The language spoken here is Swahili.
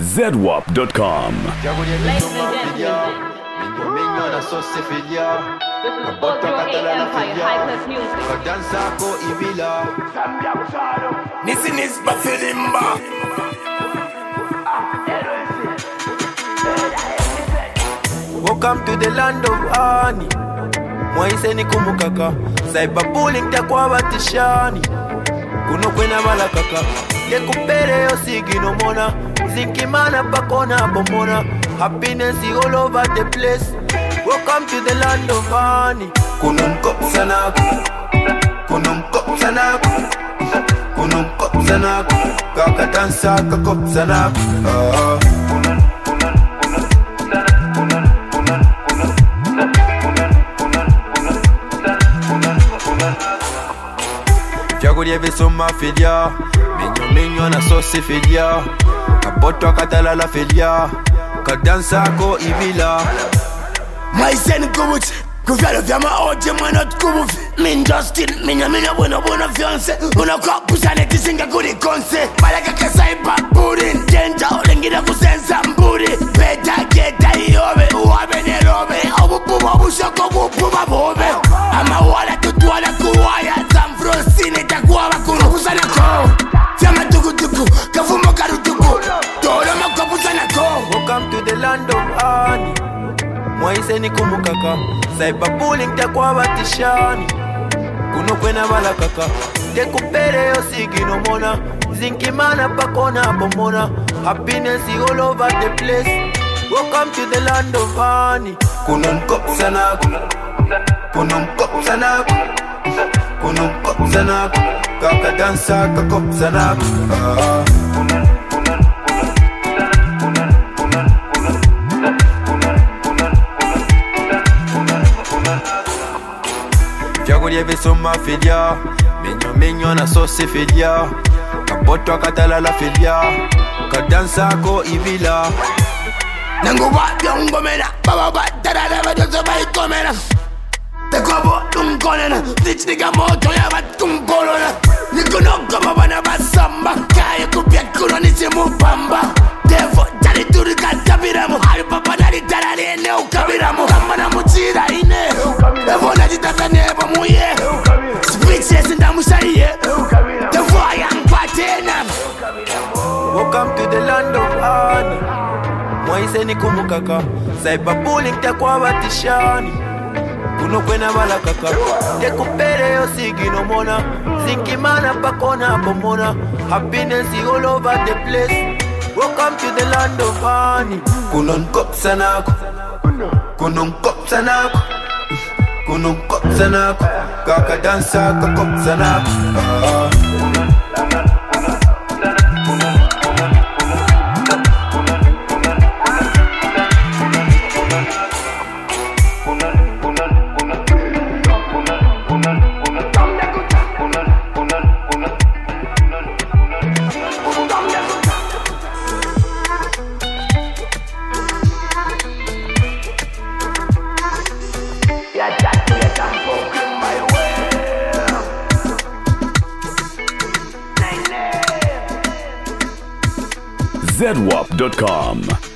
ZWAP.com. Ladies and gentlemen, this is Bojo Empire, High Class Music. Nisinis Bafilimba. Welcome to the land of honey. Mwaise ni kumukaka. Cyberbullying takwa batishani. Kuno kwena balakaka. Lekupere osigi no mona. Zinkimana bakona bomona. Happiness is all over the place. Welcome to the land of honey. Kunum kop sanaku. Kunum kop sanaku. Kunum kop sanaku. Kaka dansa kakop sanaku. Jago lieve soma filia. Minyo na sosi filia. Kaboto akatala la filia. Kadansa ko ibila. Maiseni kubuchi kuvyalo vya maoje mwana tukubufi Min Justin, minya bona fiance Unakwa pusane kisinga kuri konse Malaka kasaipa buri Danger ulengida kusensa mburi Beta geta iyobe Uwabe nerobe Obububa bushoko bububa bobe Ama wala tutuala kuwaya Zamfrosine takuwa wakuru Pusana ko Fyama tukutuku Kafumo karutuku Toro mako pusana ko Welcome to the land of honey. Mwaise ni kumukaka. Cyberbullying takwa batishani. Kuno kwena balakaka. Lekupere osigi no mona. Zinkimana bakona bomona. Happiness is all over the place. Welcome to the land of honey. Kunum kop sanaku. Kunum kop sanaku. Kunum kop sanaku. Kaka dansa kakop sanaku. Jago lieve soma filia. Minyo na sosi filia. Kaboto akatala la filia. Kadansa ko ibila. Nanguba yongomena Baba batarada badozo baikomena Tekobo lunkonena Dich niga moto ya batunkolona Nikunoka mabana basamba Kaya kupia kuno nisimu pamba Devo jari turi katabiramu Hari papa nari tarari ene ukabiramu Kamba na mutira ine Devo na jitata nebo muye Speechless ndamusaiye Devo ayangwatena Welcome to the land of honey. Mwaise ni kumukaka. Cyberbullying takwa batishani. Kuno kwena balakaka. Lekupere osigi no mona. Zinkimana bakona bomona. Happiness is all over the place. Welcome to the land of honey. Kunum kop sanaku. Kunum kop sanaku. Kunum kop sanaku. Kaka dansa kakop sanaku. ZWAP.com.